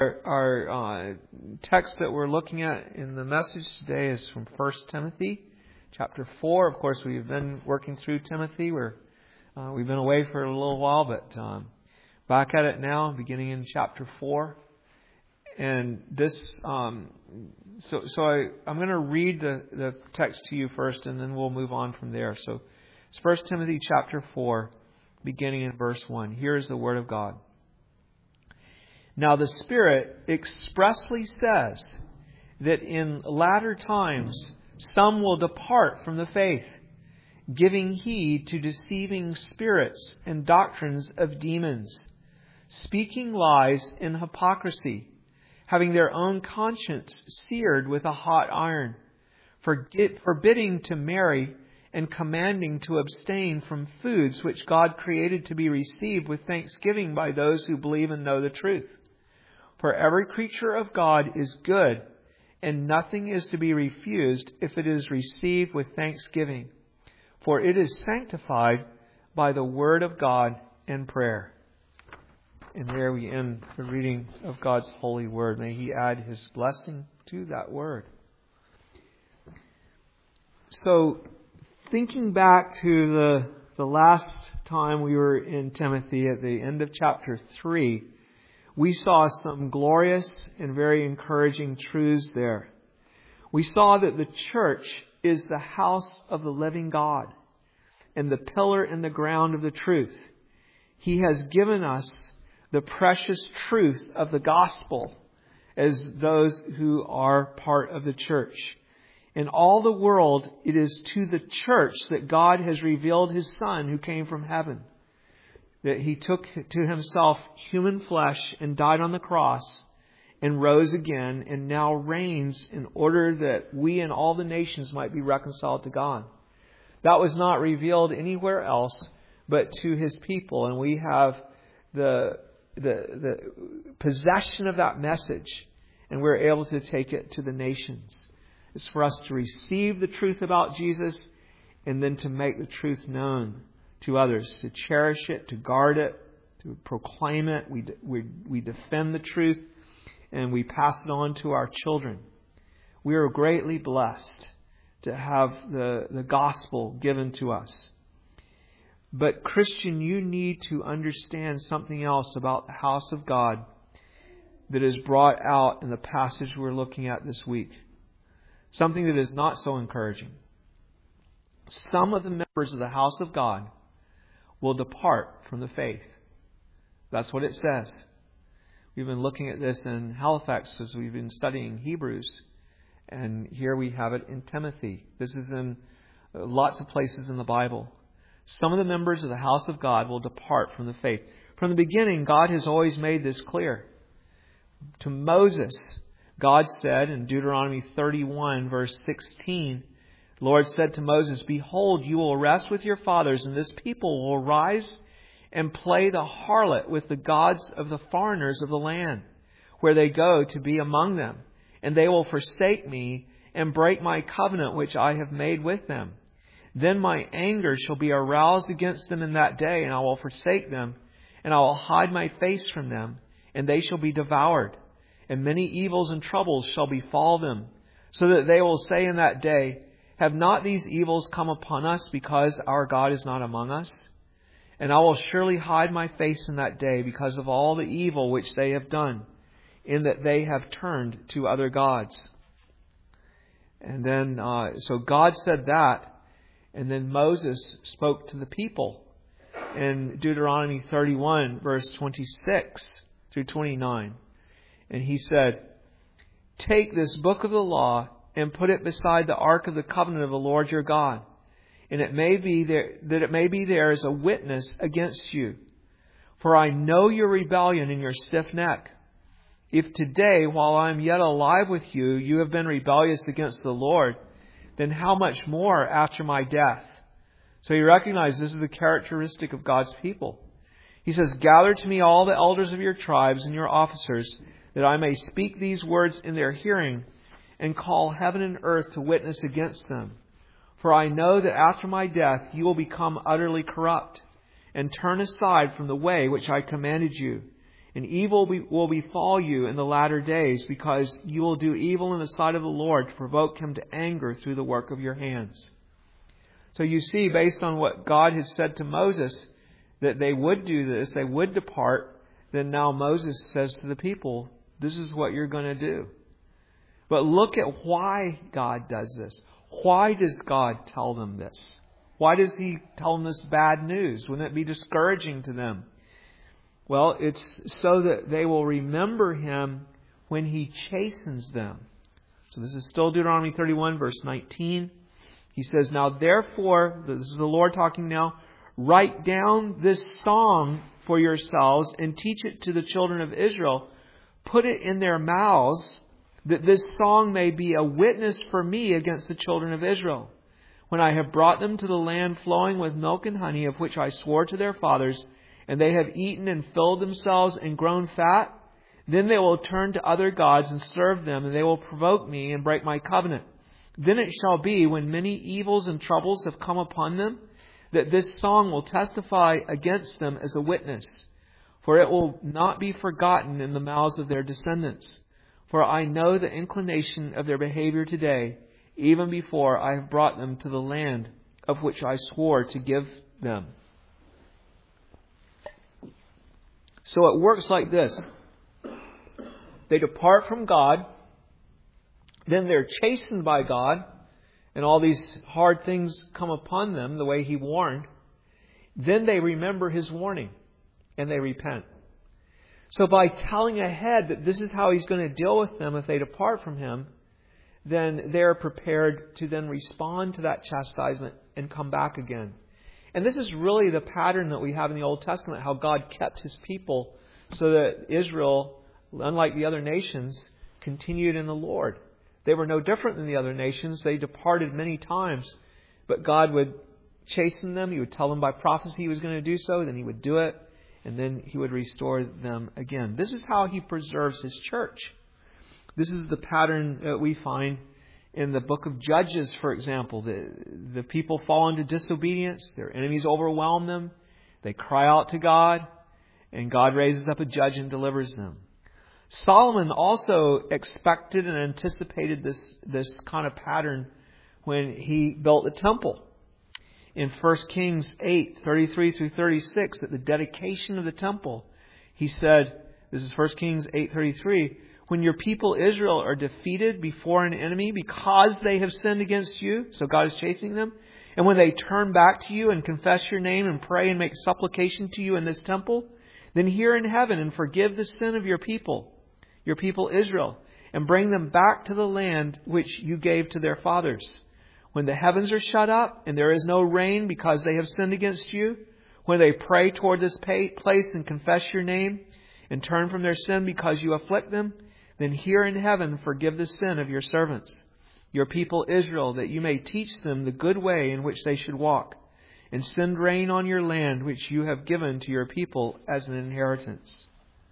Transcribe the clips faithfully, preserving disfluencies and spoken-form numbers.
Our, our uh, text that we're looking at in the message today is from First Timothy, chapter four. Of course, we've been working through Timothy. We're uh, we've been away for a little while, but um, back at it now, beginning in chapter four. And this, um, so so I I'm going to read the, the text to you first, and then we'll move on from there. So it's First Timothy chapter four, beginning in verse one. Here is the word of God. Now the Spirit expressly says that in latter times some will depart from the faith, giving heed to deceiving spirits and doctrines of demons, speaking lies in hypocrisy, having their own conscience seared with a hot iron, forbidding to marry and commanding to abstain from foods which God created to be received with thanksgiving by those who believe and know the truth. For every creature of God is good, and nothing is to be refused if it is received with thanksgiving. For it is sanctified by the word of God and prayer. And there we end the reading of God's holy word. May He add His blessing to that word. So, thinking back to the, the last time we were in Timothy at the end of chapter three, we saw some glorious and very encouraging truths there. We saw that the church is the house of the living God and the pillar and the ground of the truth. He has given us the precious truth of the gospel as those who are part of the church. In all the world, it is to the church that God has revealed His Son who came from heaven. That He took to Himself human flesh and died on the cross and rose again and now reigns in order that we and all the nations might be reconciled to God. That was not revealed anywhere else but to His people, and we have the the the possession of that message, and we're able to take it to the nations. It's for us to receive the truth about Jesus and then to make the truth known to others, to cherish it, to guard it, to proclaim it. We, we, we defend the truth and we pass it on to our children. We are greatly blessed to have the, the gospel given to us. But Christian, you need to understand something else about the house of God that is brought out in the passage we're looking at this week. Something that is not so encouraging. Some of the members of the house of God will depart from the faith. That's what it says. We've been looking at this in Halifax as we've been studying Hebrews. And here we have it in Timothy. This is in lots of places in the Bible. Some of the members of the house of God will depart from the faith. From the beginning, God has always made this clear. To Moses, God said in Deuteronomy thirty-one, verse sixteen, the Lord said to Moses, "Behold, you will rest with your fathers, and this people will rise and play the harlot with the gods of the foreigners of the land, where they go to be among them. And they will forsake me and break my covenant which I have made with them. Then my anger shall be aroused against them in that day, and I will forsake them, and I will hide my face from them, and they shall be devoured. And many evils and troubles shall befall them, so that they will say in that day, have not these evils come upon us because our God is not among us? And I will surely hide my face in that day because of all the evil which they have done, in that they have turned to other gods." And then, uh, so God said that, and then Moses spoke to the people in Deuteronomy thirty-one, verse twenty-six through twenty-nine. And he said, "Take this book of the law and put it beside the ark of the covenant of the Lord your God. And it may be there, that it may be there as a witness against you. For I know your rebellion and your stiff neck. If today, while I am yet alive with you, you have been rebellious against the Lord, then how much more after my death?" So you recognize this is the characteristic of God's people. He says, "Gather to me all the elders of your tribes and your officers, that I may speak these words in their hearing, and call heaven and earth to witness against them. For I know that after my death you will become utterly corrupt, and turn aside from the way which I commanded you, And evil be, will befall you in the latter days, because you will do evil in the sight of the Lord to provoke Him to anger through the work of your hands. So you see, based on what God had said to Moses, that they would do this, they would depart, then now Moses says to the people, this is what you're going to do. But look at why God does this. Why does God tell them this? Why does He tell them this bad news? Wouldn't it be discouraging to them? Well, it's so that they will remember Him when He chastens them. So this is still Deuteronomy thirty-one, verse nineteen. He says, now therefore, this is the Lord talking now, write down this song for yourselves and teach it to the children of Israel. Put it in their mouths, that this song may be a witness for me against the children of Israel. When I have brought them to the land flowing with milk and honey, of which I swore to their fathers, and they have eaten and filled themselves and grown fat, then they will turn to other gods and serve them, and they will provoke me and break my covenant. Then it shall be, when many evils and troubles have come upon them, that this song will testify against them as a witness. For it will not be forgotten in the mouths of their descendants. For I know the inclination of their behavior today, even before I have brought them to the land of which I swore to give them. So it works like this. They depart from God. Then they're chastened by God. And all these hard things come upon them the way He warned. Then they remember His warning. And they repent. So by telling ahead that this is how He's going to deal with them if they depart from Him, then they're prepared to then respond to that chastisement and come back again. And this is really the pattern that we have in the Old Testament, how God kept His people so that Israel, unlike the other nations, continued in the Lord. They were no different than the other nations. They departed many times, but God would chasten them. He would tell them by prophecy He was going to do so, then He would do it, and then He would restore them again. This is how He preserves His church. This is the pattern that we find in the book of Judges, for example. The, the people fall into disobedience. Their enemies overwhelm them. They cry out to God, and God raises up a judge and delivers them. Solomon also expected and anticipated this, this kind of pattern when he built the temple. In First Kings eight, thirty-three through thirty-six, at the dedication of the temple, he said, this is First Kings eight thirty-three, when your people Israel are defeated before an enemy because they have sinned against you, so God is chasing them, and when they turn back to you and confess your name and pray and make supplication to you in this temple, then hear in heaven and forgive the sin of your people, your people Israel, and bring them back to the land which you gave to their fathers. When the heavens are shut up and there is no rain because they have sinned against you, when they pray toward this place and confess your name and turn from their sin because you afflict them, then hear in heaven, forgive the sin of your servants, your people Israel, that you may teach them the good way in which they should walk, and send rain on your land which you have given to your people as an inheritance.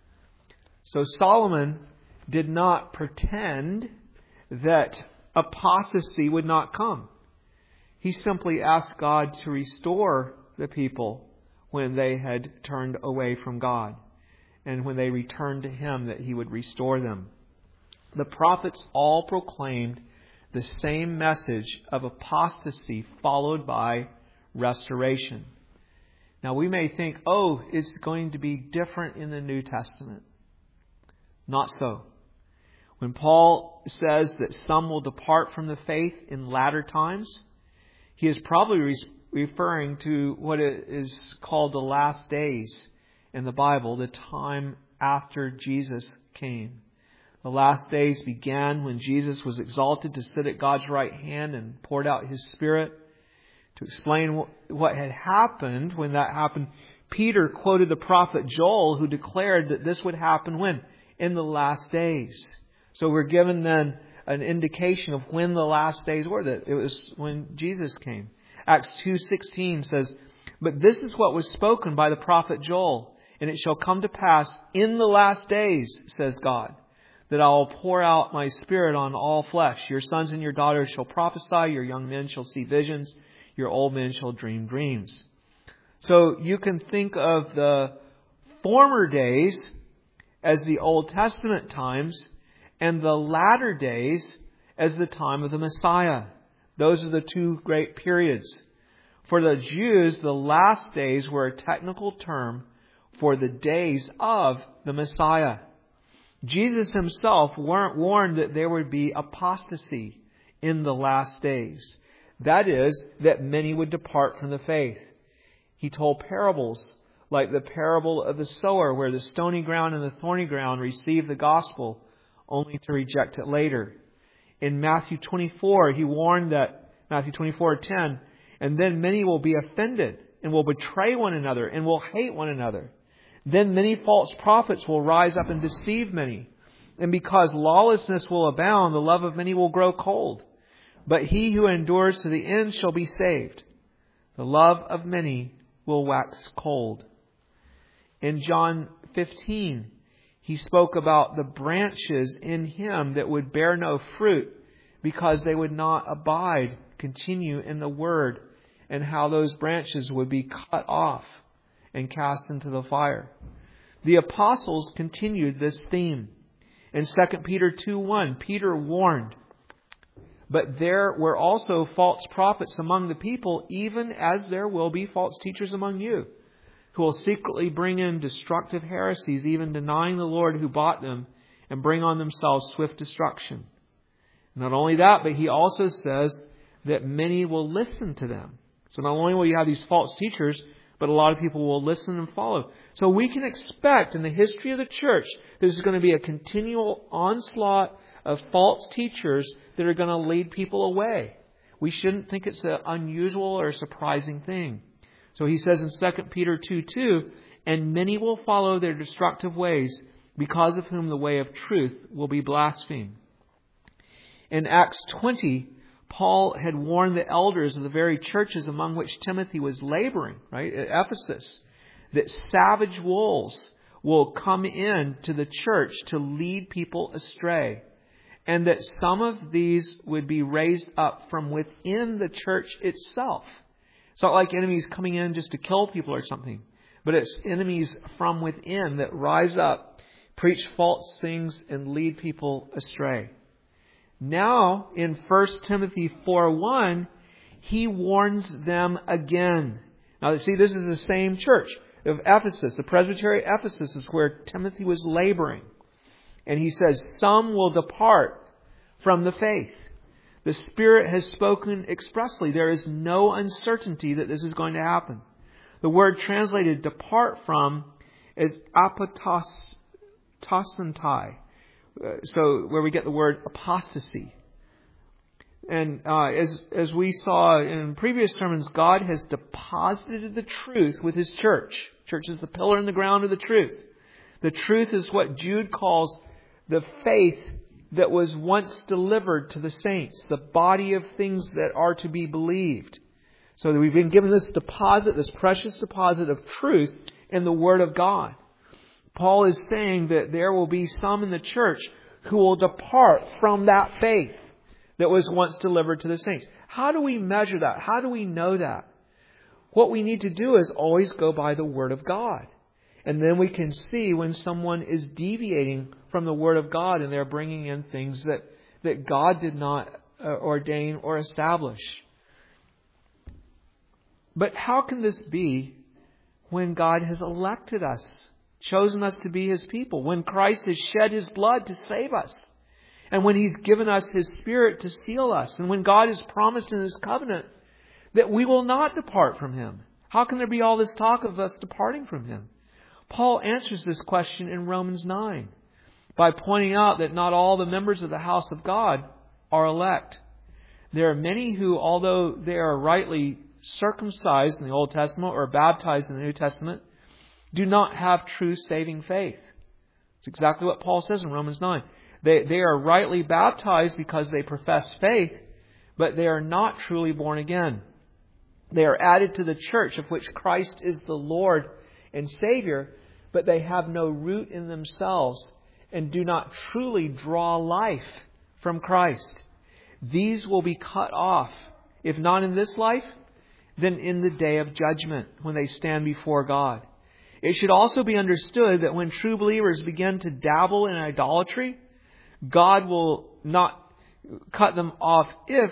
So Solomon did not pretend that apostasy would not come. He simply asked God to restore the people when they had turned away from God, and when they returned to Him, that He would restore them. The prophets all proclaimed the same message of apostasy followed by restoration. Now we may think, oh, it's going to be different in the New Testament. Not so. When Paul says that some will depart from the faith in latter times, he is probably re- referring to what is called the last days in the Bible, the time after Jesus came. The last days began when Jesus was exalted to sit at God's right hand and poured out His Spirit. To explain what had happened when that happened, Peter quoted the prophet Joel, who declared that this would happen when? In the last days. So we're given then an indication of when the last days were, that it was when Jesus came. Acts two sixteen says, but this is what was spoken by the prophet Joel, and it shall come to pass in the last days, says God, that I will pour out my Spirit on all flesh. Your sons and your daughters shall prophesy, your young men shall see visions, your old men shall dream dreams. So you can think of the former days as the Old Testament times, and the latter days as the time of the Messiah. Those are the two great periods. For the Jews, the last days were a technical term for the days of the Messiah. Jesus himself warned that there would be apostasy in the last days. That is, that many would depart from the faith. He told parables like the parable of the sower, where the stony ground and the thorny ground receive the gospel only to reject it later. In Matthew twenty-four, he warned that, Matthew twenty-four ten, and then many will be offended and will betray one another and will hate one another. Then many false prophets will rise up and deceive many. And because lawlessness will abound, the love of many will grow cold. But he who endures to the end shall be saved. The love of many will wax cold. In John fifteen, he spoke about the branches in him that would bear no fruit because they would not abide, continue in the word, and how those branches would be cut off and cast into the fire. The apostles continued this theme. In Second Peter two one, Peter warned, "But there were also false prophets among the people, even as there will be false teachers among you, who will secretly bring in destructive heresies, even denying the Lord who bought them, and bring on themselves swift destruction." Not only that, but he also says that many will listen to them. So not only will you have these false teachers, but a lot of people will listen and follow. So we can expect in the history of the church, there's going to be a continual onslaught of false teachers that are going to lead people away. We shouldn't think it's an unusual or surprising thing. So he says in Second Peter two two, "And many will follow their destructive ways, because of whom the way of truth will be blasphemed." In Acts twenty, Paul had warned the elders of the very churches among which Timothy was laboring, right, at Ephesus, that savage wolves will come in to the church to lead people astray, and that some of these would be raised up from within the church itself. It's not like enemies coming in just to kill people or something, but it's enemies from within that rise up, preach false things, and lead people astray. Now, in First Timothy four one, he warns them again. Now, see, this is the same church of Ephesus. The presbytery of Ephesus is where Timothy was laboring. And he says, "Some will depart from the faith." The Spirit has spoken expressly. There is no uncertainty that this is going to happen. The word translated "depart from" is apostasantai. So where we get the word apostasy. And uh, as as we saw in previous sermons, God has deposited the truth with His church. Church is the pillar and the ground of the truth. The truth is what Jude calls the faith that was once delivered to the saints, the body of things that are to be believed. So that we've been given this deposit, this precious deposit of truth in the Word of God. Paul is saying that there will be some in the church who will depart from that faith that was once delivered to the saints. How do we measure that? How do we know that? What we need to do is always go by the Word of God. And then we can see when someone is deviating from the Word of God and they're bringing in things that, that God did not uh, ordain or establish. But how can this be when God has elected us, chosen us to be His people, when Christ has shed His blood to save us, and when He's given us His Spirit to seal us, and when God has promised in His covenant that we will not depart from Him? How can there be all this talk of us departing from Him? Paul answers this question in Romans nine by pointing out that not all the members of the house of God are elect. There are many who, although they are rightly circumcised in the Old Testament or baptized in the New Testament, do not have true saving faith. It's exactly what Paul says in Romans nine. They, they are rightly baptized because they profess faith, but they are not truly born again. They are added to the church of which Christ is the Lord and Savior, but they have no root in themselves and do not truly draw life from Christ. These will be cut off, if not in this life, then in the day of judgment when they stand before God. It should also be understood that when true believers begin to dabble in idolatry, God will not cut them off if,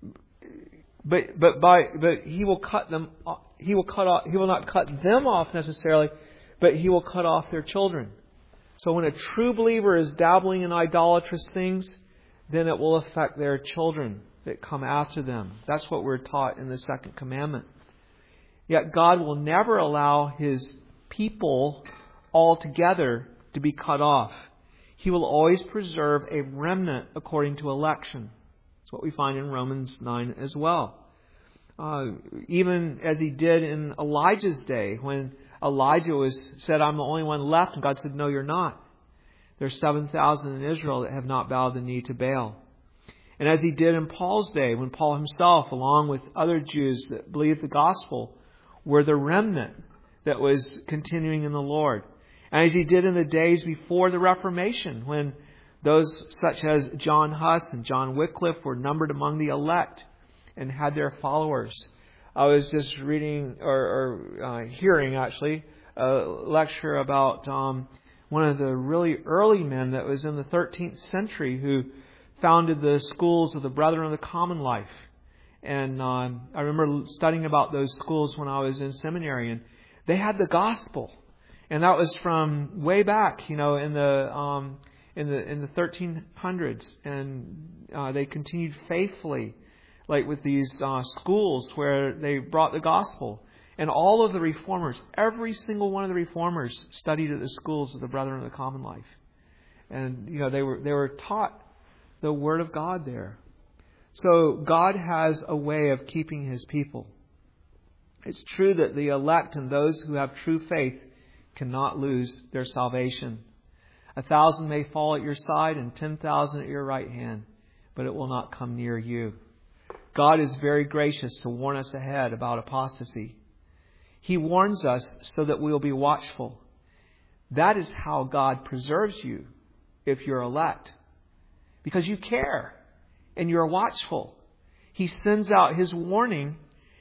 but but by but He will cut them. He will cut off. He will not cut them off necessarily, but He will cut off their children. So when a true believer is dabbling in idolatrous things, then it will affect their children that come after them. That's what we're taught in the second commandment. Yet God will never allow His people altogether to be cut off. He will always preserve a remnant according to election. That's what we find in Romans nine as well. Uh, even as He did in Elijah's day, when Elijah was said, "I'm the only one left," and God said, "No, you're not. There's seven thousand in Israel that have not bowed the knee to Baal." And as He did in Paul's day, when Paul himself, along with other Jews that believed the gospel, were the remnant that was continuing in the Lord. And as He did in the days before the Reformation, when those such as John Huss and John Wycliffe were numbered among the elect and had their followers. I was just reading or, or uh, hearing actually a lecture about um, one of the really early men that was in the thirteenth century who founded the schools of the Brethren of the Common Life. And um, I remember studying about those schools when I was in seminary, and they had the gospel, and that was from way back, you know, in the um, in the in the thirteen hundreds, and uh, they continued faithfully, like with these uh, schools where they brought the gospel. And all of the reformers, every single one of the reformers, studied at the schools of the Brethren of the Common Life, and you know they were they were taught the Word of God there. So God has a way of keeping His people. It's true that the elect and those who have true faith cannot lose their salvation. A thousand may fall at your side and ten thousand at your right hand, but it will not come near you. God is very gracious to warn us ahead about apostasy. He warns us so that we will be watchful. That is how God preserves you if you're elect. Because you care and you're watchful. He sends out His warning,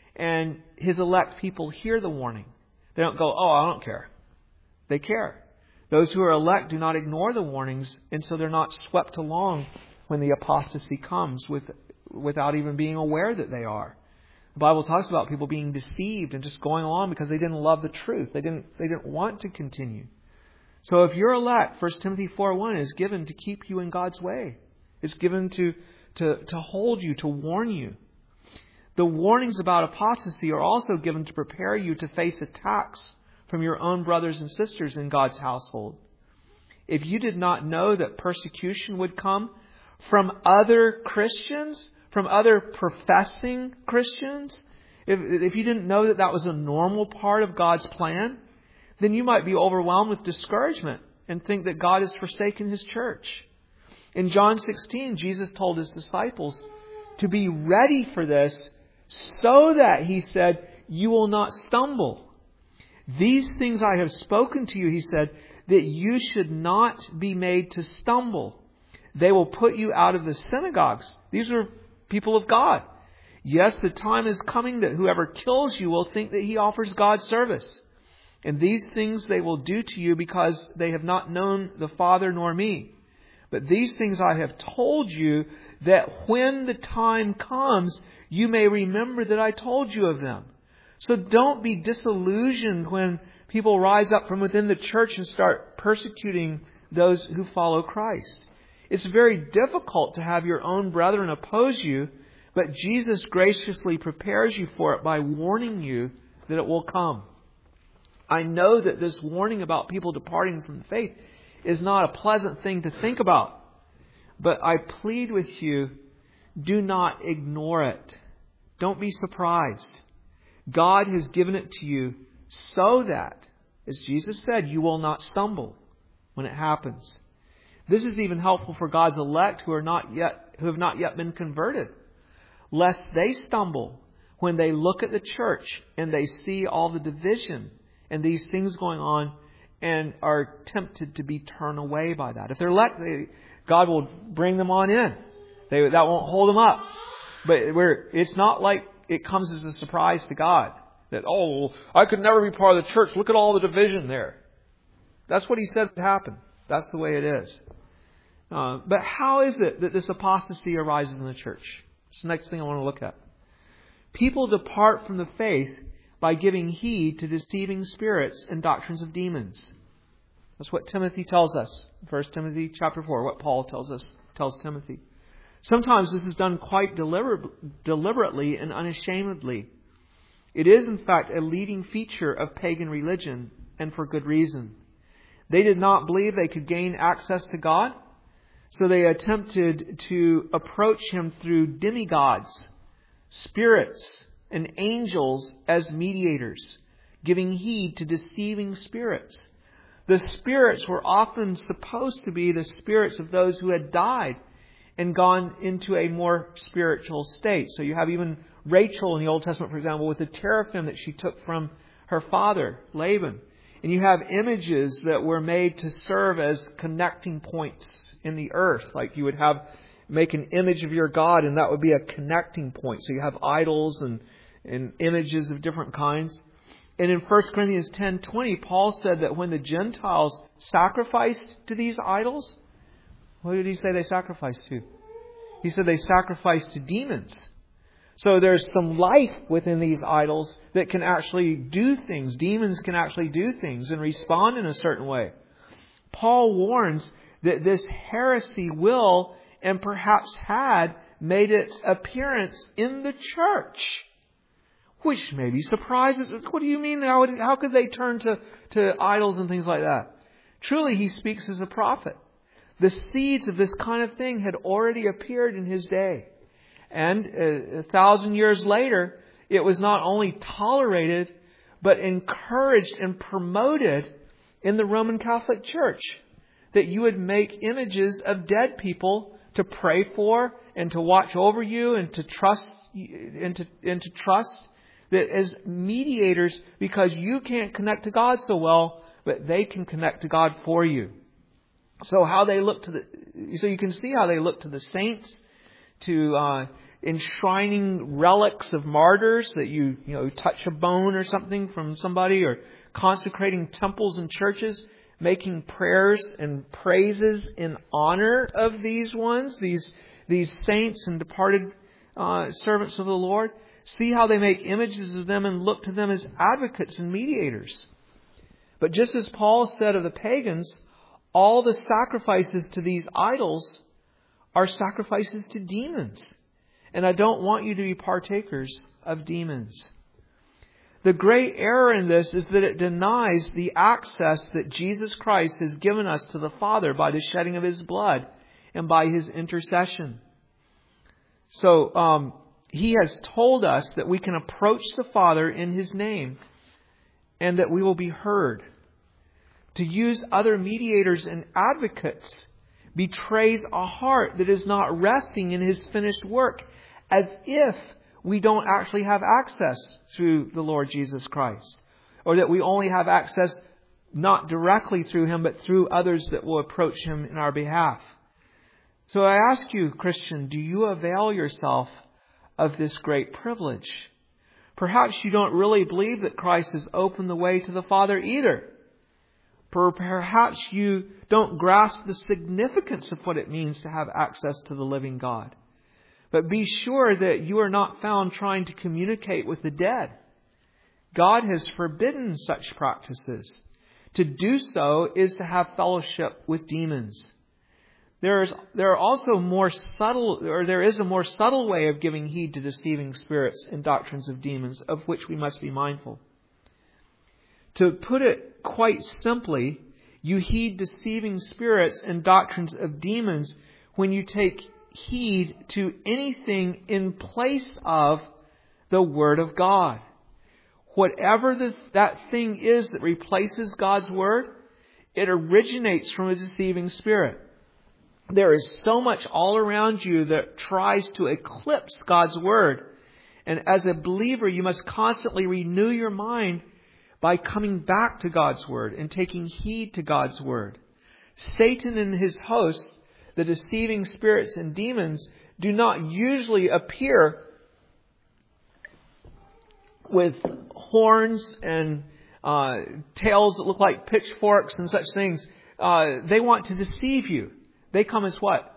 and His elect people hear the warning. They don't go, "Oh, I don't care." They care. Those who are elect do not ignore the warnings, and so they're not swept along when the apostasy comes with, without even being aware that they are. The Bible talks about people being deceived and just going along because they didn't love the truth. They didn't, they didn't want to continue. So if you're elect, First Timothy four one is given to keep you in God's way. It's given to, to, to hold you, to warn you. The warnings about apostasy are also given to prepare you to face attacks from your own brothers and sisters in God's household. If you did not know that persecution would come from other Christians, from other professing Christians, if, if you didn't know that that was a normal part of God's plan, then you might be overwhelmed with discouragement and think that God has forsaken His church. In John sixteen, Jesus told His disciples to be ready for this so that, He said, you will not stumble. These things I have spoken to you, He said, that you should not be made to stumble. They will put you out of the synagogues. These are people of God. Yes, the time is coming that whoever kills you will think that he offers God service. And these things they will do to you because they have not known the Father nor me. But these things I have told you, that when the time comes, you may remember that I told you of them. So don't be disillusioned when people rise up from within the church and start persecuting those who follow Christ. It's very difficult to have your own brethren oppose you, but Jesus graciously prepares you for it by warning you that it will come. I know that this warning about people departing from the faith is not a pleasant thing to think about. But I plead with you, do not ignore it. Don't be surprised. God has given it to you so that, as Jesus said, you will not stumble when it happens. This is even helpful for God's elect who are not yet, who have not yet been converted, lest they stumble when they look at the church and they see all the division and these things going on, and are tempted to be turned away by that. If they're elect, they, God will bring them on in. They, that won't hold them up. But we're, it's not like it comes as a surprise to God. That, oh, I could never be part of the church. Look at all the division there. That's what he said would happen. That's the way it is. Uh, but how is it that this apostasy arises in the church? It's the next thing I want to look at. People depart from the faith by giving heed to deceiving spirits and doctrines of demons. That's what Timothy tells us. First Timothy chapter four, what Paul tells us, tells Timothy. Sometimes this is done quite deliber- deliberately and unashamedly. It is, in fact, a leading feature of pagan religion, and for good reason. They did not believe they could gain access to God, so they attempted to approach Him through demigods, spirits, and angels as mediators, giving heed to deceiving spirits. The spirits were often supposed to be the spirits of those who had died and gone into a more spiritual state. So you have even Rachel in the Old Testament, for example, with the teraphim that she took from her father, Laban. And you have images that were made to serve as connecting points in the earth. Like you would have, make an image of your God, and that would be a connecting point. So you have idols and, and images of different kinds. And in First Corinthians ten twenty, Paul said that when the Gentiles sacrificed to these idols, what did he say they sacrificed to? He said they sacrificed to demons. So there's some life within these idols that can actually do things. Demons can actually do things and respond in a certain way. Paul warns that this heresy will and perhaps had made its appearance in the church, which maybe surprises. What do you mean? How, would, how could they turn to, to idols and things like that? Truly, he speaks as a prophet. The seeds of this kind of thing had already appeared in his day. And a, a thousand years later, it was not only tolerated, but encouraged and promoted in the Roman Catholic Church. That you would make images of dead people to pray for and to watch over you and to trust and to, and to trust that as mediators, because you can't connect to God so well, but they can connect to God for you. So how they look to the, so you can see how they look to the saints, to uh, enshrining relics of martyrs that you you know touch a bone or something from somebody, or consecrating temples and churches, making prayers and praises in honor of these ones, these these saints and departed uh, servants of the Lord. See how they make images of them and look to them as advocates and mediators. But just as Paul said of the pagans, all the sacrifices to these idols are sacrifices to demons. And I don't want you to be partakers of demons. The great error in this is that it denies the access that Jesus Christ has given us to the Father by the shedding of His blood and by His intercession. So, um, He has told us that we can approach the Father in His name and that we will be heard. To use other mediators and advocates betrays a heart that is not resting in His finished work, as if we don't actually have access through the Lord Jesus Christ, or that we only have access not directly through Him, but through others that will approach Him in our behalf. So I ask you, Christian, do you avail yourself of this great privilege? Perhaps you don't really believe that Christ has opened the way to the Father either. Perhaps you don't grasp the significance of what it means to have access to the living God. But be sure that you are not found trying to communicate with the dead. God has forbidden such practices. To do so is to have fellowship with demons. There is, there are also more subtle, or there is a more subtle way of giving heed to deceiving spirits and doctrines of demons, of which we must be mindful. To put it quite simply, you heed deceiving spirits and doctrines of demons when you take heed to anything in place of the Word of God. Whatever the, that thing is that replaces God's Word, it originates from a deceiving spirit. There is so much all around you that tries to eclipse God's Word. And as a believer, you must constantly renew your mind by coming back to God's Word and taking heed to God's Word. Satan and his hosts, the deceiving spirits and demons, do not usually appear with horns and uh, tails that look like pitchforks and such things. Uh, they want to deceive you. They come as what?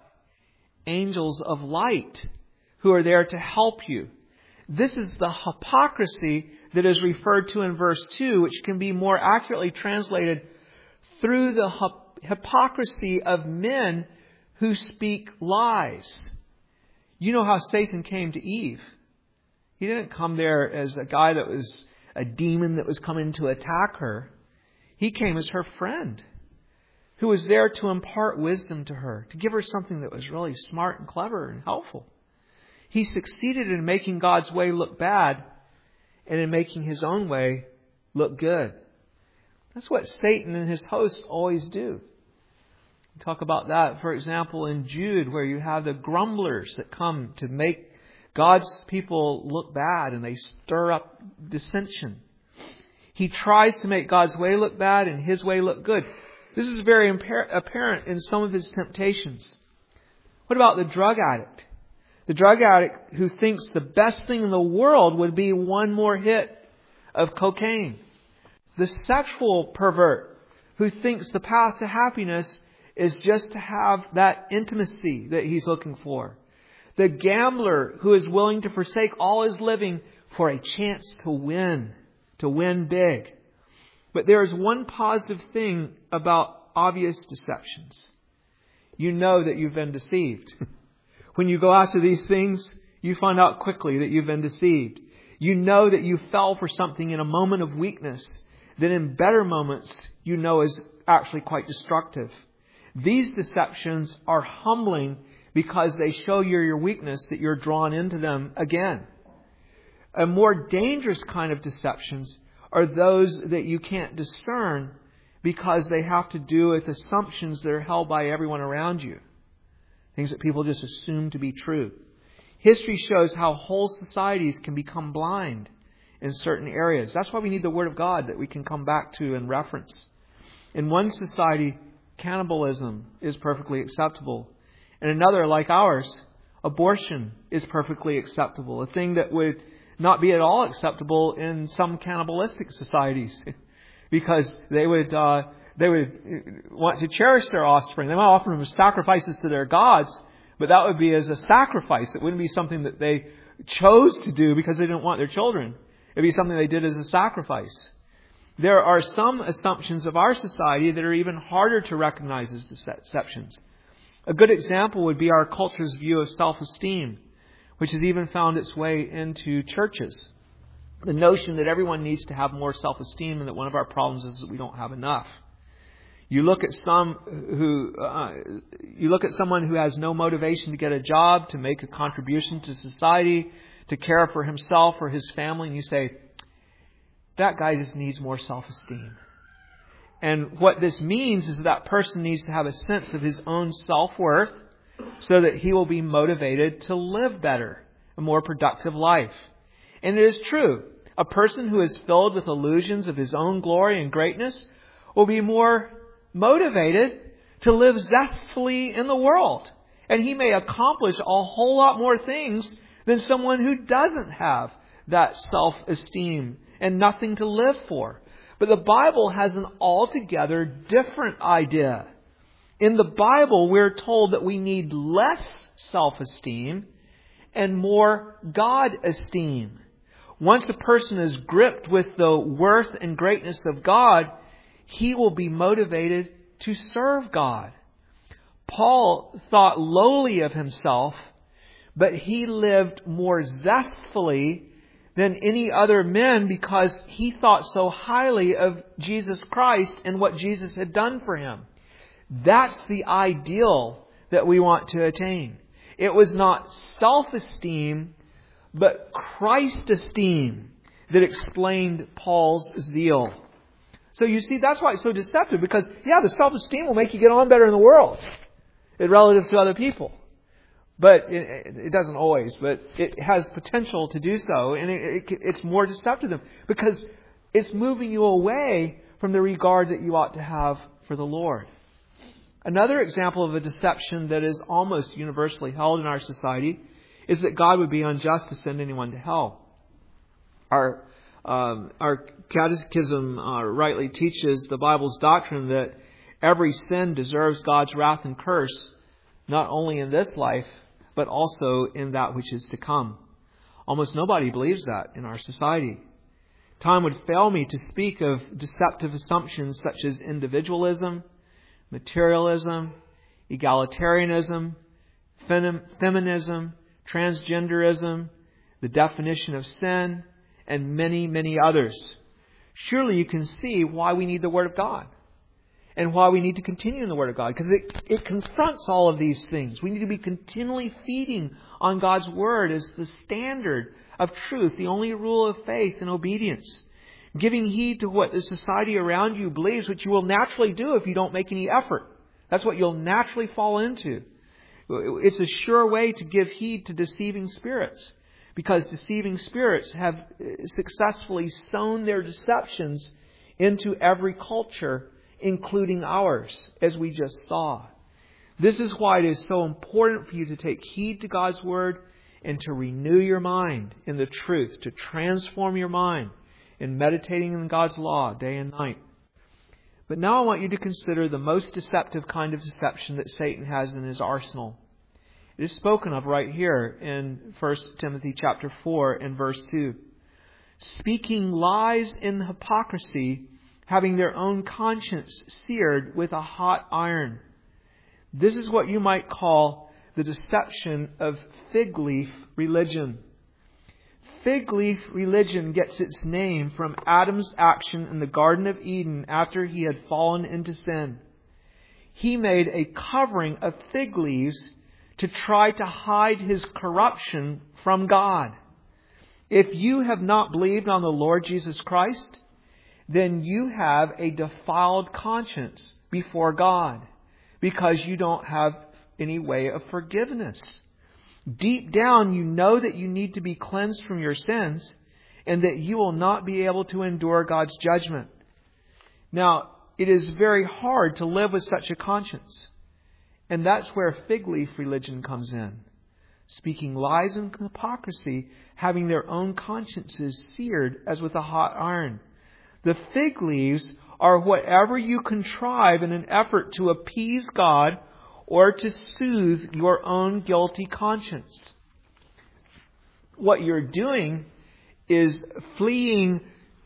Angels of light who are there to help you. This is the hypocrisy that is referred to in verse two, which can be more accurately translated through the hypocrisy of men who speak lies. You know how Satan came to Eve. He didn't come there as a guy that was a demon that was coming to attack her. He came as her friend, who was there to impart wisdom to her, to give her something that was really smart and clever and helpful. He succeeded in making God's way look bad and in making his own way look good. That's what Satan and his hosts always do. We talk about that, for example, in Jude, where you have the grumblers that come to make God's people look bad and they stir up dissension. He tries to make God's way look bad and his way look good. This is very apparent in some of his temptations. What about the drug addict? The drug addict who thinks the best thing in the world would be one more hit of cocaine. The sexual pervert who thinks the path to happiness is just to have that intimacy that he's looking for. The gambler who is willing to forsake all his living for a chance to win, to win big. But there is one positive thing about obvious deceptions. You know that you've been deceived. When you go after these things, you find out quickly that you've been deceived. You know that you fell for something in a moment of weakness that in better moments you know is actually quite destructive. These deceptions are humbling because they show you your weakness, that you're drawn into them again. A more dangerous kind of deceptions are those that you can't discern because they have to do with assumptions that are held by everyone around you. Things that people just assume to be true. History shows how whole societies can become blind in certain areas. That's why we need the Word of God that we can come back to and reference. In one society, cannibalism is perfectly acceptable. In another, like ours, abortion is perfectly acceptable. A thing that would not be at all acceptable in some cannibalistic societies, because they would uh, they would want to cherish their offspring. They might offer them sacrifices to their gods, but that would be as a sacrifice. It wouldn't be something that they chose to do because they didn't want their children. It would be something they did as a sacrifice. There are some assumptions of our society that are even harder to recognize as deceptions. A good example would be our culture's view of self-esteem, which has even found its way into churches. The notion that everyone needs to have more self-esteem and that one of our problems is that we don't have enough. You look at some who, uh, you look at someone who has no motivation to get a job, to make a contribution to society, to care for himself or his family, and you say, that guy just needs more self-esteem. And what this means is that, that person needs to have a sense of his own self-worth so that he will be motivated to live better, a more productive life. And it is true. A person who is filled with illusions of his own glory and greatness will be more motivated to live zestfully in the world. And he may accomplish a whole lot more things than someone who doesn't have that self-esteem and nothing to live for. But the Bible has an altogether different idea. In the Bible, we're told that we need less self-esteem and more God-esteem. Once a person is gripped with the worth and greatness of God, he will be motivated to serve God. Paul thought lowly of himself, but he lived more zestfully than any other men because he thought so highly of Jesus Christ and what Jesus had done for him. That's the ideal that we want to attain. It was not self-esteem, but Christ-esteem that explained Paul's zeal. So you see, that's why it's so deceptive, because, yeah, the self-esteem will make you get on better in the world relative to other people. But it, it doesn't always, but it has potential to do so, and it, it, it's more deceptive to them because it's moving you away from the regard that you ought to have for the Lord. Another example of a deception that is almost universally held in our society is that God would be unjust to send anyone to hell. Our Um, our catechism uh, rightly teaches the Bible's doctrine that every sin deserves God's wrath and curse, not only in this life, but also in that which is to come. Almost nobody believes that in our society. Time would fail me to speak of deceptive assumptions such as individualism, materialism, egalitarianism, fem- feminism, transgenderism, the definition of sin, and many, many others. Surely you can see why we need the Word of God and why we need to continue in the Word of God, because it, it confronts all of these things. We need to be continually feeding on God's Word as the standard of truth, the only rule of faith and obedience. Giving heed to what the society around you believes, which you will naturally do if you don't make any effort. That's what you'll naturally fall into. It's a sure way to give heed to deceiving spirits, because deceiving spirits have successfully sown their deceptions into every culture, including ours, as we just saw. This is why it is so important for you to take heed to God's Word and to renew your mind in the truth, to transform your mind in meditating in God's law day and night. But now I want you to consider the most deceptive kind of deception that Satan has in his arsenal. It is spoken of right here in First Timothy chapter four and verse two. Speaking lies in hypocrisy, having their own conscience seared with a hot iron. This is what you might call the deception of fig leaf religion. Fig leaf religion gets its name from Adam's action in the Garden of Eden after he had fallen into sin. He made a covering of fig leaves to try to hide his corruption from God. If you have not believed on the Lord Jesus Christ, then you have a defiled conscience before God, because you don't have any way of forgiveness. Deep down, you know that you need to be cleansed from your sins and that you will not be able to endure God's judgment. Now, it is very hard to live with such a conscience. And that's where fig leaf religion comes in. Speaking lies and hypocrisy, having their own consciences seared as with a hot iron. The fig leaves are whatever you contrive in an effort to appease God or to soothe your own guilty conscience. What you're doing is fleeing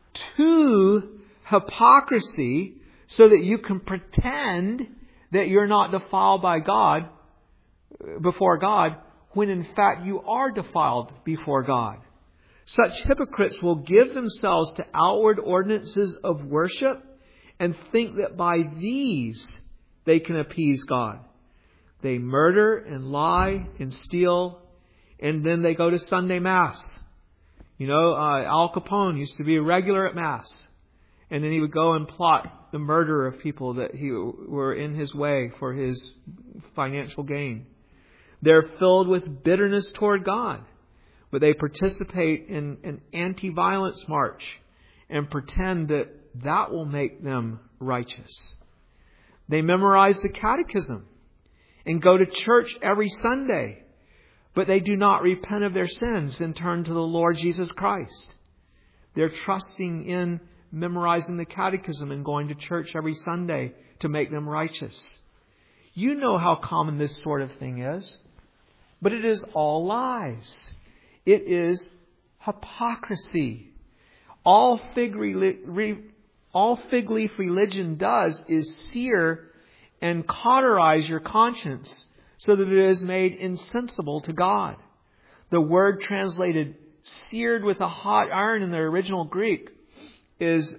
to hypocrisy so that you can pretend that you're not defiled by God, before God, when in fact you are defiled before God. Such hypocrites will give themselves to outward ordinances of worship and think that by these they can appease God. They murder and lie and steal, and then they go to Sunday Mass. You know, uh, Al Capone used to be a regular at Mass. And then he would go and plot the murder of people that he were in his way for his financial gain. They're filled with bitterness toward God, but they participate in an anti-violence march and pretend that that will make them righteous. They memorize the catechism and go to church every Sunday, but they do not repent of their sins and turn to the Lord Jesus Christ. They're trusting in memorizing the catechism and going to church every Sunday to make them righteous. You know how common this sort of thing is, but it is all lies. It is hypocrisy. All fig, re, all fig leaf religion does is sear and cauterize your conscience so that it is made insensible to God. The word translated seared with a hot iron in the original Greek is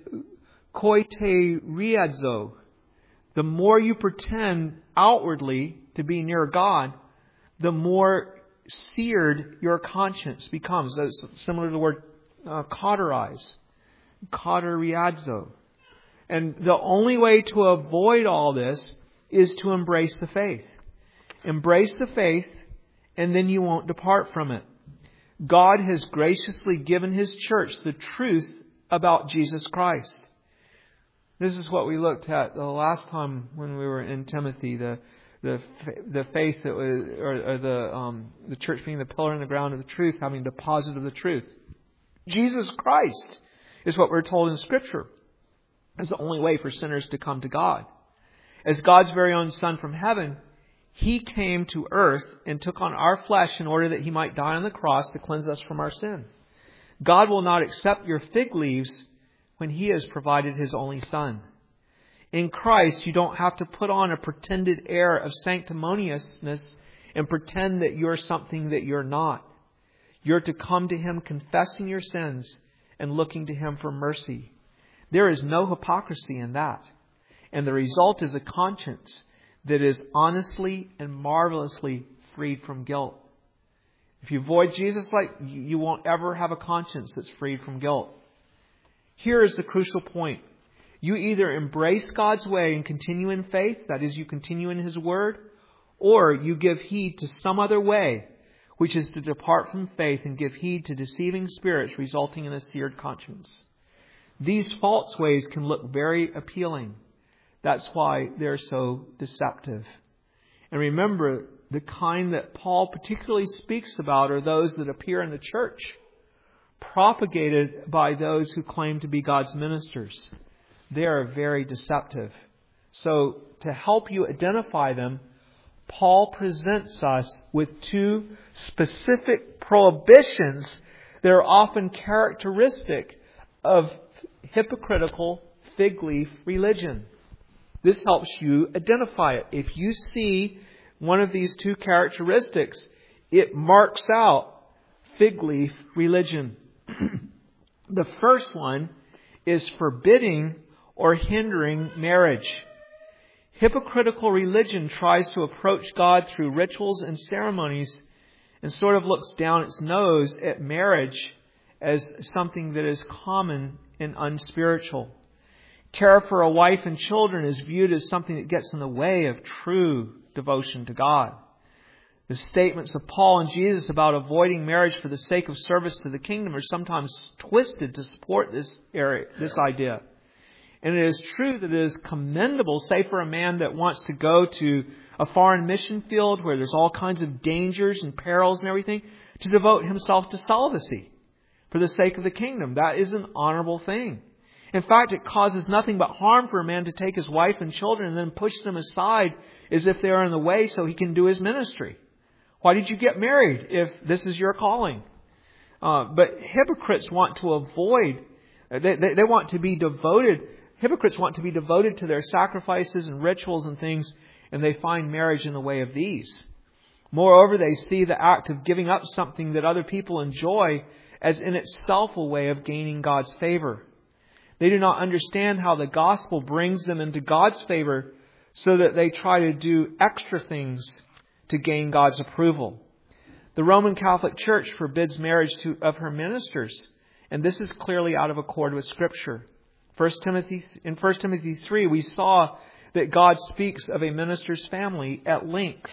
koiteriazo. The more you pretend outwardly to be near God, the more seared your conscience becomes. That's similar to the word uh, cauterize. Koiteriazo. And the only way to avoid all this is to embrace the faith. Embrace the faith, and then you won't depart from it. God has graciously given His church the truth about Jesus Christ. This is what we looked at the last time when we were in Timothy, the the the faith that was, or, or the um, the church being the pillar and the ground of the truth, having deposit of the truth. Jesus Christ is what we're told in Scripture is the only way for sinners to come to God. As God's very own Son from heaven, He came to earth and took on our flesh in order that He might die on the cross to cleanse us from our sin. God will not accept your fig leaves when He has provided His only Son. In Christ, you don't have to put on a pretended air of sanctimoniousness and pretend that you're something that you're not. You're to come to Him confessing your sins and looking to Him for mercy. There is no hypocrisy in that. And the result is a conscience that is honestly and marvelously freed from guilt. If you avoid Jesus, like you won't ever have a conscience that's freed from guilt. Here is the crucial point. You either embrace God's way and continue in faith, that is, you continue in His Word, or you give heed to some other way, which is to depart from faith and give heed to deceiving spirits, resulting in a seared conscience. These false ways can look very appealing. That's why they're so deceptive. And remember, the kind that Paul particularly speaks about are those that appear in the church, propagated by those who claim to be God's ministers. They are very deceptive. So, to help you identify them, Paul presents us with two specific prohibitions that are often characteristic of hypocritical fig leaf religion. This helps you identify it. If you see one of these two characteristics, it marks out fig leaf religion. The first one is forbidding or hindering marriage. Hypocritical religion tries to approach God through rituals and ceremonies and sort of looks down its nose at marriage as something that is common and unspiritual. Care for a wife and children is viewed as something that gets in the way of true devotion to God. The statements of Paul and Jesus about avoiding marriage for the sake of service to the kingdom are sometimes twisted to support this area, this idea. And it is true that it is commendable, say for a man that wants to go to a foreign mission field where there's all kinds of dangers and perils and everything, to devote himself to celibacy for the sake of the kingdom. That is an honorable thing. In fact, it causes nothing but harm for a man to take his wife and children and then push them aside as if they are in the way so he can do his ministry. Why did you get married if this is your calling? Uh, but hypocrites want to avoid, they, they, they want to be devoted, hypocrites want to be devoted to their sacrifices and rituals and things, and they find marriage in the way of these. Moreover, they see the act of giving up something that other people enjoy as in itself a way of gaining God's favor. They do not understand how the gospel brings them into God's favor, so that they try to do extra things to gain God's approval. The Roman Catholic Church forbids marriage to, of her ministers, and this is clearly out of accord with Scripture. First Timothy, in First Timothy three, we saw that God speaks of a minister's family at length.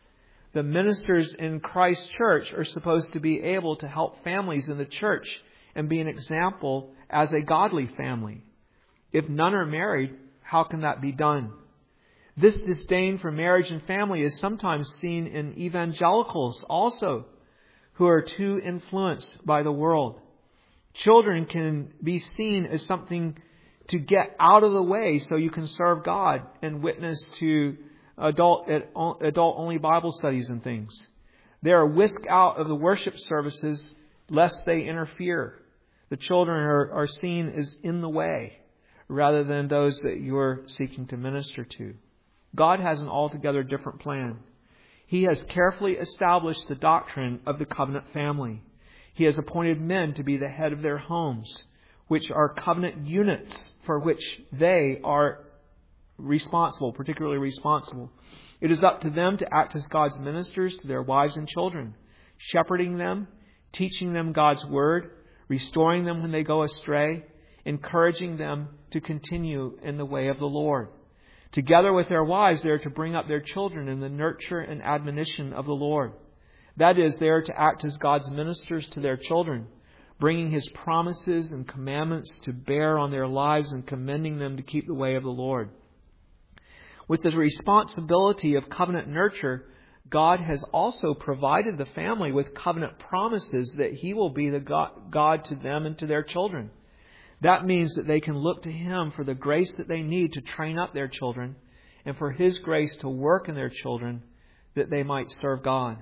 The ministers in Christ's church are supposed to be able to help families in the church and be an example as a godly family. If none are married, how can that be done? This disdain for marriage and family is sometimes seen in evangelicals also, who are too influenced by the world. Children can be seen as something to get out of the way so you can serve God and witness to adult adult only Bible studies and things. They are whisked out of the worship services lest they interfere. The children are, are seen as in the way rather than those that you're seeking to minister to. God has an altogether different plan. He has carefully established the doctrine of the covenant family. He has appointed men to be the head of their homes, which are covenant units for which they are responsible, particularly responsible. It is up to them to act as God's ministers to their wives and children, shepherding them, teaching them God's word, restoring them when they go astray, encouraging them to continue in the way of the Lord. Together with their wives, they are to bring up their children in the nurture and admonition of the Lord. That is, they are to act as God's ministers to their children, bringing His promises and commandments to bear on their lives and commending them to keep the way of the Lord. With the responsibility of covenant nurture, God has also provided the family with covenant promises that He will be the God to them and to their children. That means that they can look to Him for the grace that they need to train up their children and for His grace to work in their children that they might serve God.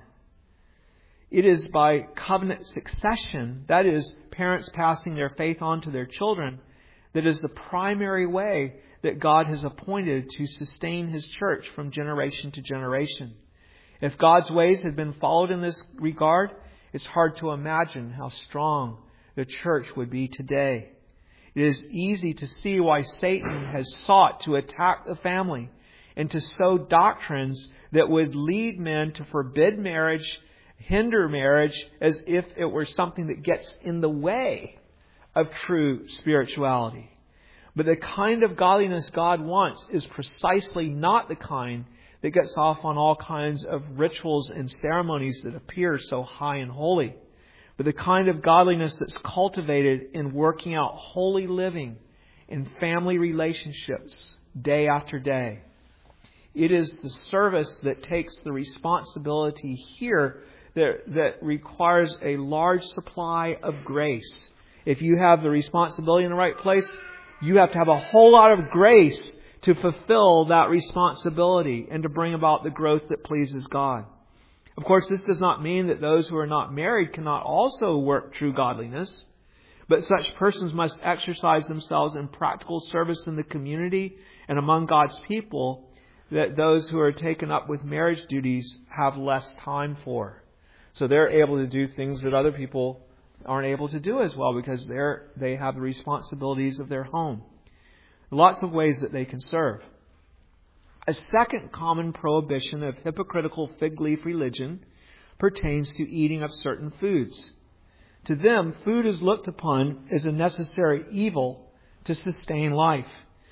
It is by covenant succession, that is, parents passing their faith on to their children, that is the primary way that God has appointed to sustain His church from generation to generation. If God's ways had been followed in this regard, it's hard to imagine how strong the church would be today. It is easy to see why Satan has sought to attack the family and to sow doctrines that would lead men to forbid marriage, hinder marriage, as if it were something that gets in the way of true spirituality. But the kind of godliness God wants is precisely not the kind that gets off on all kinds of rituals and ceremonies that appear so high and holy, but the kind of godliness that's cultivated in working out holy living in family relationships day after day. It is the service that takes the responsibility here that, that requires a large supply of grace. If you have the responsibility in the right place, you have to have a whole lot of grace to fulfill that responsibility and to bring about the growth that pleases God. Of course, this does not mean that those who are not married cannot also work true godliness, but such persons must exercise themselves in practical service in the community and among God's people that those who are taken up with marriage duties have less time for. So they're able to do things that other people aren't able to do as well because they're, they have the responsibilities of their home. Lots of ways that they can serve. A second common prohibition of hypocritical fig leaf religion pertains to eating of certain foods. To them, food is looked upon as a necessary evil to sustain life.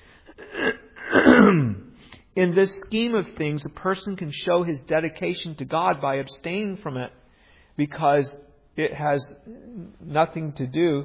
In this scheme of things, a person can show his dedication to God by abstaining from it because it has nothing to do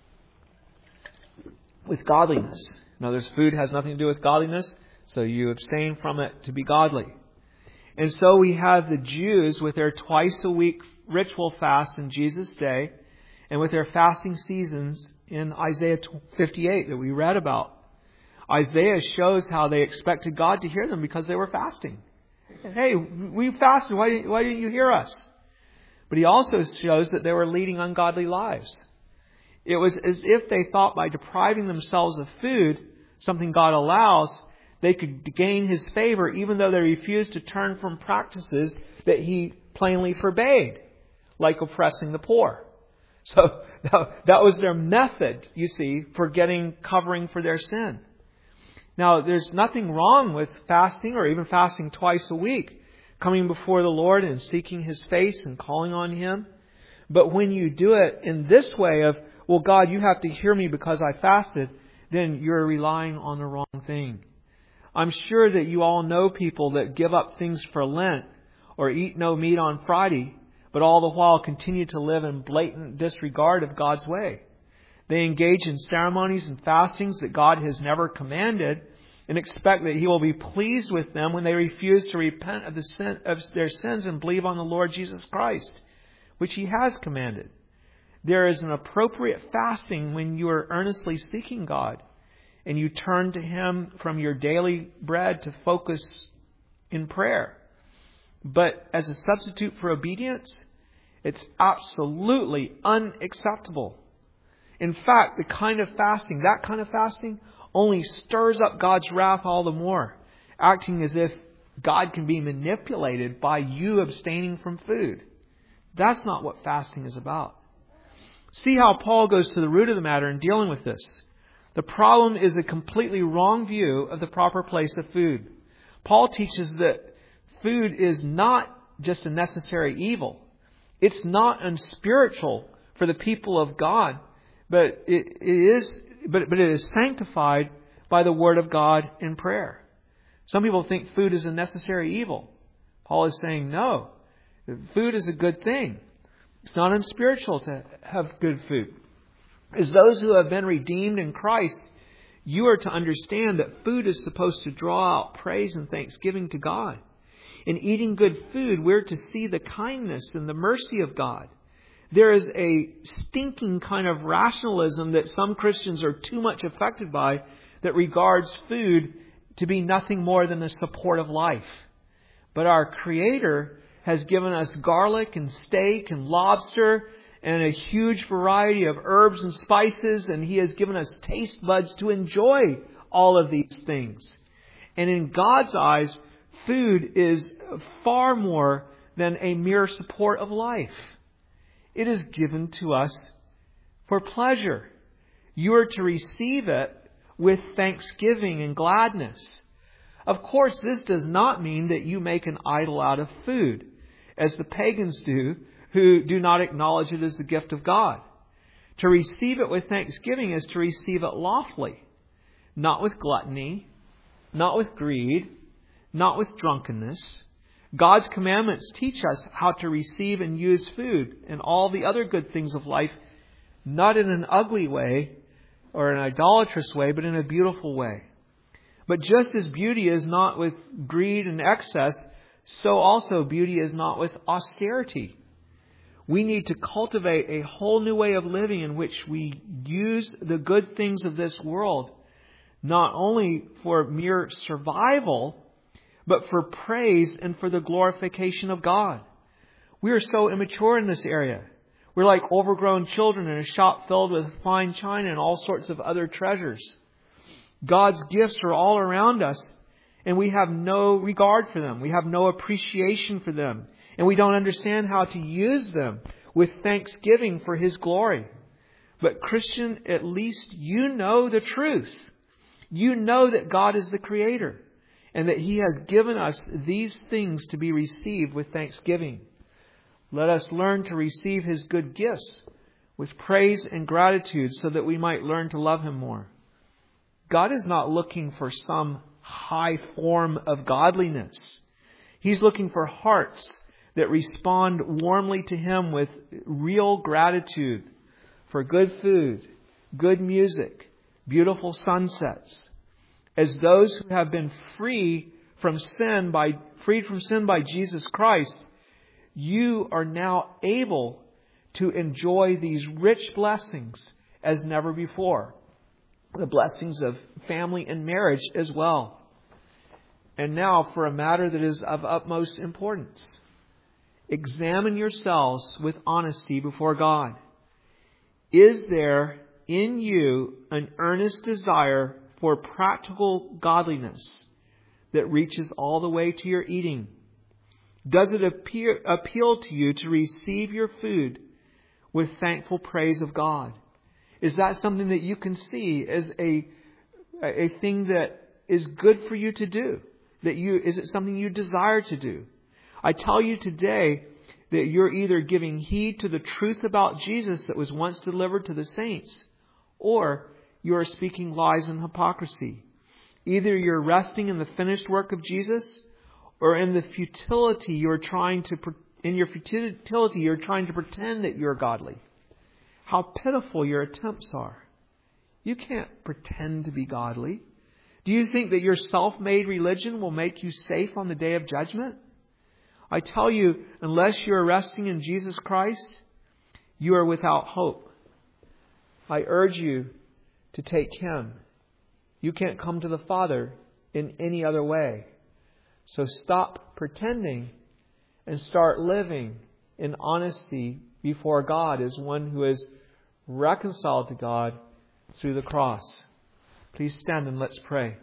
with godliness. In other words, food has nothing to do with godliness, so you abstain from it to be godly. And so we have the Jews with their twice a week ritual fast in Jesus' day and with their fasting seasons in Isaiah fifty-eight that we read about. Isaiah shows how they expected God to hear them because they were fasting. Hey, we fasted. Why didn't, why didn't you hear us? But he also shows that they were leading ungodly lives. It was as if they thought by depriving themselves of food, something God allows, they could gain His favor even though they refused to turn from practices that He plainly forbade, like oppressing the poor. So that was their method, you see, for getting covering for their sin. Now, there's nothing wrong with fasting or even fasting twice a week, coming before the Lord and seeking His face and calling on Him. But when you do it in this way of, well, God, you have to hear me because I fasted, then you're relying on the wrong thing. I'm sure that you all know people that give up things for Lent or eat no meat on Friday, but all the while continue to live in blatant disregard of God's way. They engage in ceremonies and fastings that God has never commanded and expect that He will be pleased with them when they refuse to repent of, the sin, of their sins and believe on the Lord Jesus Christ, which He has commanded. There is an appropriate fasting when you are earnestly seeking God and you turn to Him from your daily bread to focus in prayer. But as a substitute for obedience, it's absolutely unacceptable. In fact, the kind of fasting, that kind of fasting, only stirs up God's wrath all the more, acting as if God can be manipulated by you abstaining from food. That's not what fasting is about. See how Paul goes to the root of the matter in dealing with this. The problem is a completely wrong view of the proper place of food. Paul teaches that food is not just a necessary evil. It's not unspiritual for the people of God, but it, it is but, but it is sanctified by the Word of God in prayer. Some people think food is a necessary evil. Paul is saying no. Food is a good thing. It's not unspiritual to have good food. As those who have been redeemed in Christ, you are to understand that food is supposed to draw out praise and thanksgiving to God. In eating good food, we're to see the kindness and the mercy of God. there is a stinking kind of rationalism that some Christians are too much affected by that regards food to be nothing more than a support of life. But our Creator has given us garlic and steak and lobster and a huge variety of herbs and spices, and He has given us taste buds to enjoy all of these things. And in God's eyes, food is far more than a mere support of life. It is given to us for pleasure. You are to receive it with thanksgiving and gladness. Of course, this does not mean that you make an idol out of food, as the pagans do, who do not acknowledge it as the gift of God. To receive it with thanksgiving is to receive it lawfully, not with gluttony, not with greed, not with drunkenness. God's commandments teach us how to receive and use food and all the other good things of life, not in an ugly way or an idolatrous way, but in a beautiful way. But just as beauty is not with greed and excess, so also beauty is not with austerity. We need to cultivate a whole new way of living in which we use the good things of this world, not only for mere survival, but for praise and for the glorification of God. We are so immature in this area. We're like overgrown children in a shop filled with fine china and all sorts of other treasures. God's gifts are all around us, and we have no regard for them. We have no appreciation for them. And we don't understand how to use them with thanksgiving for His glory. But Christian, at least you know the truth. You know that God is the Creator and that He has given us these things to be received with thanksgiving. Let us learn to receive His good gifts with praise and gratitude so that we might learn to love Him more. God is not looking for some high form of godliness. He's looking for hearts that respond warmly to Him with real gratitude for good food, good music, beautiful sunsets. As those who have been free from sin by freed from sin by Jesus Christ, you are now able to enjoy these rich blessings as never before. The blessings of family and marriage as well. And now for a matter that is of utmost importance. Examine yourselves with honesty before God. Is there in you an earnest desire for practical godliness that reaches all the way to your eating? Does it appear, appeal to you to receive your food with thankful praise of God? Is that something that you can see as a, a thing that is good for you to do? That you, is it something you desire to do? I tell you today that you're either giving heed to the truth about Jesus that was once delivered to the saints, or you are speaking lies and hypocrisy. Either you're resting in the finished work of Jesus, or in the futility you're trying to, in your futility you're trying to pretend that you're godly. How pitiful your attempts are. You can't pretend to be godly. Do you think that your self-made religion will make you safe on the day of judgment? I tell you, unless you are resting in Jesus Christ, you are without hope. I urge you to take Him. You can't come to the Father in any other way. So stop pretending and start living in honesty before God as one who is reconciled to God through the cross. Please stand and let's pray.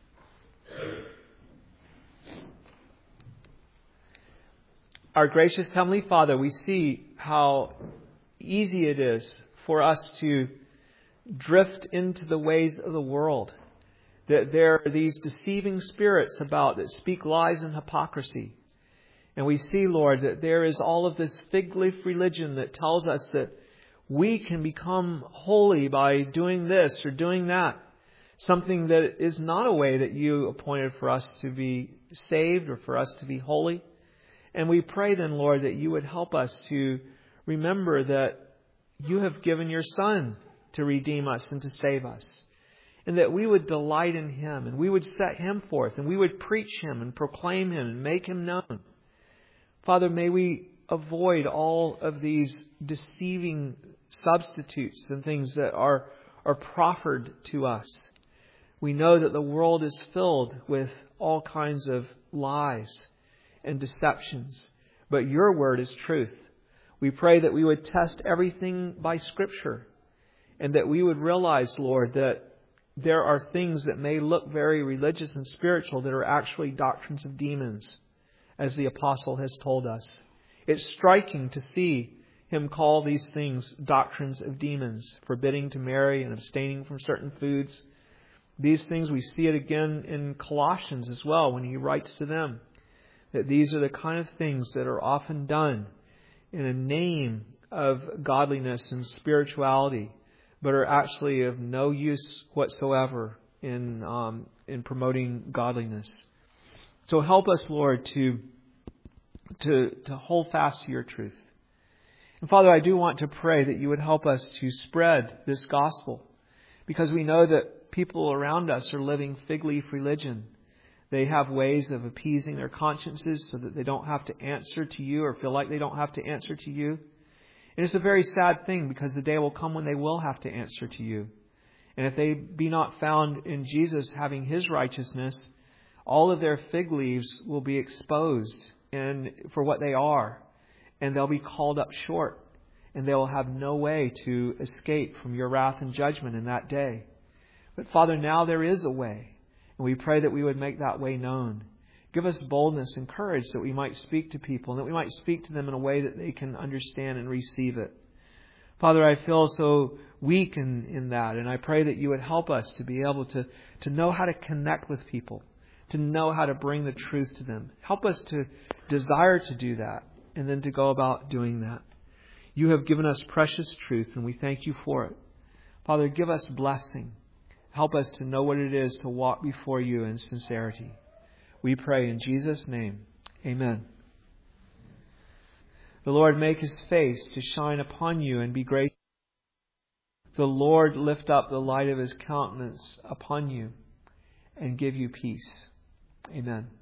Our gracious Heavenly Father, we see how easy it is for us to drift into the ways of the world. That there are these deceiving spirits about that speak lies and hypocrisy. And we see, Lord, that there is all of this fig leaf religion that tells us that we can become holy by doing this or doing that. Something that is not a way that you appointed for us to be saved or for us to be holy. And we pray then, Lord, that you would help us to remember that you have given your Son to redeem us and to save us. And that we would delight in Him and we would set Him forth and we would preach Him and proclaim Him and make Him known. Father, may we avoid all of these deceiving substitutes and things that are, are proffered to us. We know that the world is filled with all kinds of lies and deceptions, but your word is truth. We pray that we would test everything by Scripture, and that we would realize, Lord, that there are things that may look very religious and spiritual that are actually doctrines of demons, as the apostle has told us. It's striking to see him call these things doctrines of demons, forbidding to marry and abstaining from certain foods. These things, we see it again in Colossians as well when he writes to them, that these are the kind of things that are often done in a name of godliness and spirituality, but are actually of no use whatsoever in um, in promoting godliness. So help us, Lord, to, to, to hold fast to your truth. And Father, I do want to pray that you would help us to spread this gospel, because we know that people around us are living fig leaf religion. They have ways of appeasing their consciences so that they don't have to answer to you or feel like they don't have to answer to you. And it's a very sad thing, because the day will come when they will have to answer to you. And if they be not found in Jesus having his righteousness, all of their fig leaves will be exposed and for what they are. And they'll be called up short. And they will have no way to escape from your wrath and judgment in that day. But Father, now there is a way. And we pray that we would make that way known. Give us boldness and courage that we might speak to people, and that we might speak to them in a way that they can understand and receive it. Father, I feel so weak in, in that, and I pray that you would help us to be able to, to know how to connect with people, to know how to bring the truth to them. Help us to desire to do that, and then to go about doing that. You have given us precious truth, and we thank you for it. Father, give us blessing. Help us to know what it is to walk before you in sincerity. We pray in Jesus' name. Amen. The Lord make his face to shine upon you and be gracious. The Lord lift up the light of his countenance upon you and give you peace. Amen.